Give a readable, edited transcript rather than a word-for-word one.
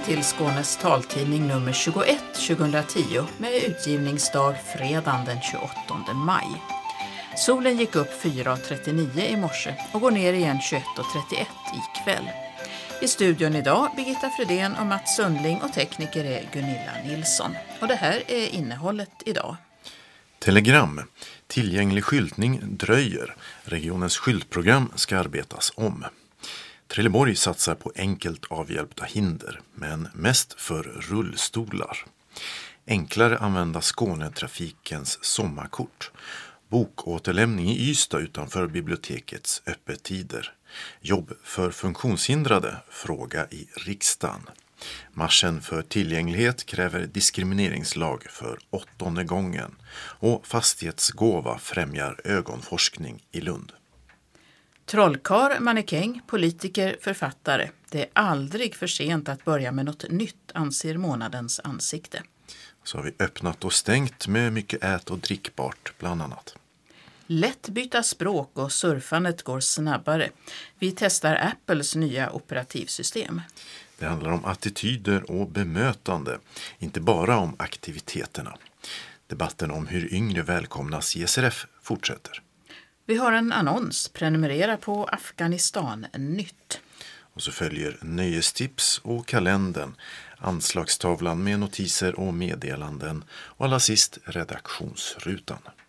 till Skånes taltidning nummer 21 2010 med utgivningsdag fredagen den 28 maj. Solen gick upp 4.39 i morse och går ner igen 21.31 ikväll. I studion idag Birgitta Fredén och Mats Sundling och tekniker är Gunilla Nilsson. Och det här är innehållet idag. Telegram. Tillgänglig skyltning dröjer. Regionens skyltprogram ska arbetas om. Trelleborg satsar på enkelt avhjälpta hinder, men mest för rullstolar. Enklare använda Skånetrafikens sommarkort. Bokåterlämning i Ystad utanför bibliotekets öppettider. Jobb för funktionshindrade, fråga i riksdagen. Marschen för tillgänglighet kräver diskrimineringslag för 8:e gången. Och fastighetsgåva främjar ögonforskning i Lund. Trollkarl, mannekäng, politiker, författare. Det är aldrig för sent att börja med något nytt, anser månadens ansikte. Så har vi öppnat och stängt med mycket ät- och drickbart bland annat. Lätt byta språk och surfandet går snabbare. Vi testar Apples nya operativsystem. Det handlar om attityder och bemötande, inte bara om aktiviteterna. Debatten om hur yngre välkomnas i SRF fortsätter. Vi har en annons, prenumerera på Afghanistan nytt. Och så följer nöjestips och kalendern, anslagstavlan med notiser och meddelanden och allra sist redaktionsrutan.